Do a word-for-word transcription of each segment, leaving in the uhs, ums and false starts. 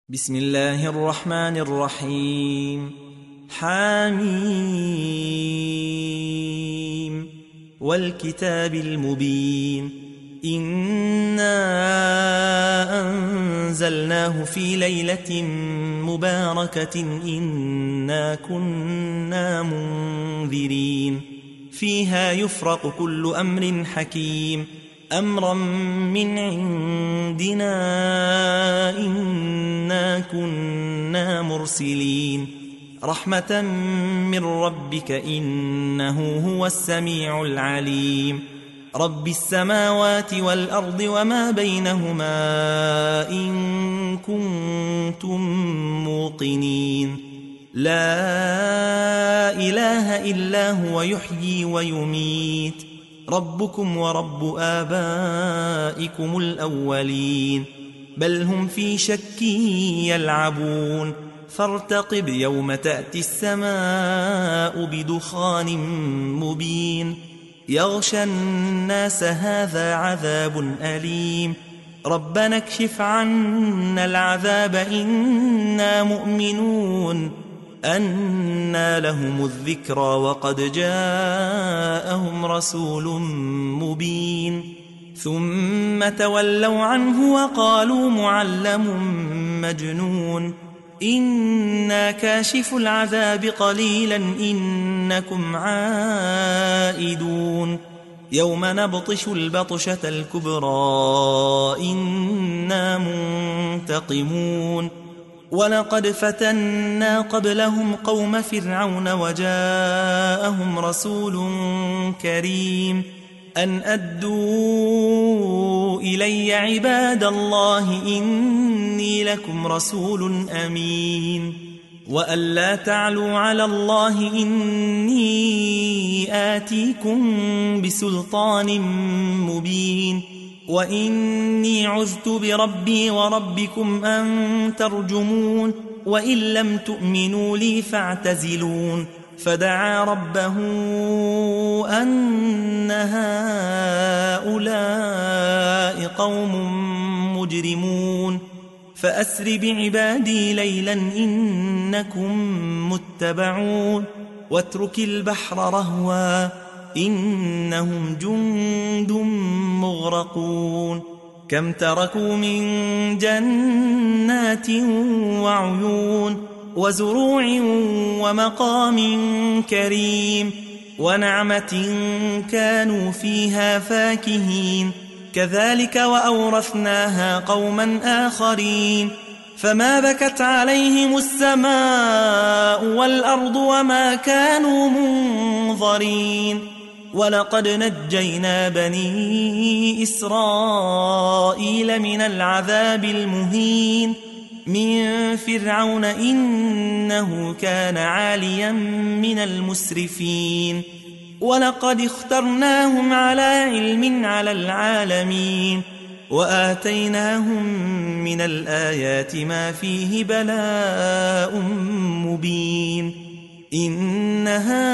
بسم الله الرحمن الرحيم. حميم والكتاب المبين. إنا أنزلناه في ليلة مباركة إنا كنا منذرين فيها يفرق كل أمر حكيم أمرا من عندنا إنا كنا مرسلين رحمة من ربك إنه هو السميع العليم. رب السماوات والأرض وما بينهما إن كنتم موقنين. لا إله إلا هو يحيي ويميت ربكم ورب آبائكم الأولين بل هم في شك يلعبون فارتقب يوم تأتي السماء بدخان مبين يغشى الناس هذا عذاب أليم ربنا اكشف عنا العذاب إنا مؤمنون. أنى لهم الذكرى وقد جاءهم رسول مبين ثم تولوا عنه وقالوا معلم مجنون إنا كاشف العذاب قليلا إنكم عائدون يوم نبطش البطشة الكبرى إنا منتقمون. ولقد فتنا قبلهم قوم فرعون وجاءهم رسول كريم أن أدوا إلي عباد الله إني لكم رسول أمين وأن لا تعلوا على الله إني آتيكم بسلطان مبين وإني عذت بربي وربكم أن ترجمون وإن لم تؤمنوا لي فاعتزلون. فدعا ربه أن هؤلاء قوم مجرمون فأسر بعبادي ليلا إنكم متبعون واترك البحر رهوا إنهم جند مغرقون. كم تركوا من جنات وعيون وزروع ومقام كريم ونعمة كانوا فيها فاكهين كذلك وأورثناها قوما آخرين فما بكت عليهم السماء والأرض وما كانوا منظرين. ولقد نجينا بني إسرائيل من العذاب المهين من فرعون إنه كان عاليا من المسرفين ولقد اخترناهم على علم على العالمين وآتيناهم من الآيات ما فيه بلاء مبين. إن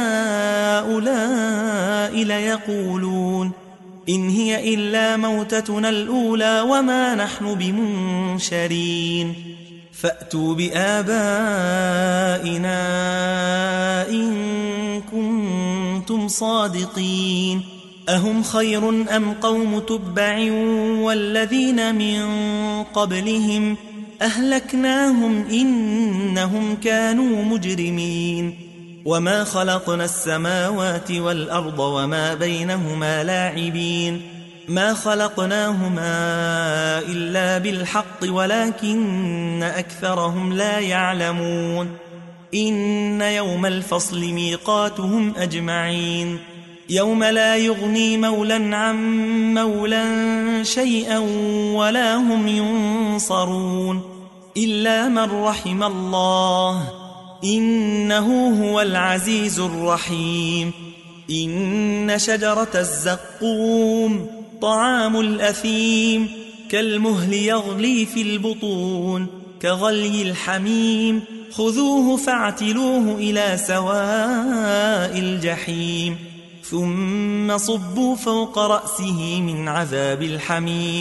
هؤلاء ليقولون إن هي إلا موتتنا الأولى وما نحن بمنشرين فأتوا بآبائنا إن كنتم صادقين. أهم خير أم قوم تبع والذين من قبلهم أهلكناهم إنهم كانوا مجرمين. وما خلقنا السماوات والأرض وما بينهما لاعبين ما خلقناهما إلا بالحق ولكن أكثرهم لا يعلمون. إن يوم الفصل ميقاتهم أجمعين يوم لا يغني مولا عن مولا شيئا ولا هم ينصرون إلا من رحم الله إنه هو العزيز الرحيم. إن شجرة الزقوم طعام الأثيم كالمهل يغلي في البطون كغلي الحميم خذوه فاعتلوه إلى سواء الجحيم ثم صبوا فوق رأسه من عذاب الحميم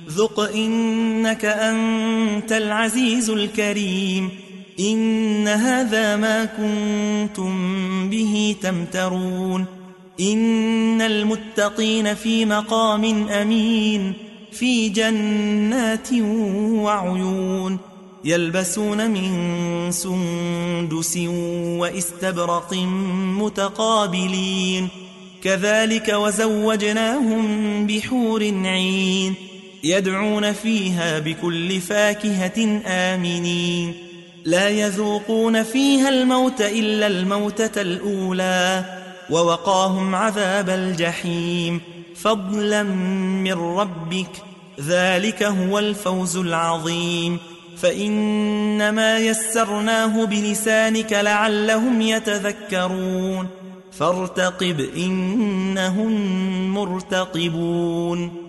ذق إنك أنت العزيز الكريم إن هذا ما كنتم به تمترون إن المتقين في مقام أمين في جنات وعيون يلبسون من سندس واستبرق متقابلين كذلك وزوجناهم بحور عين يدعون فيها بكل فاكهة آمنين لا يذوقون فيها الموت إلا الموتة الأولى ووقاهم عذاب الجحيم فضلا من ربك ذلك هو الفوز العظيم فإنما يسرناه بلسانك لعلهم يتذكرون فارتقب إنهم مرتقبون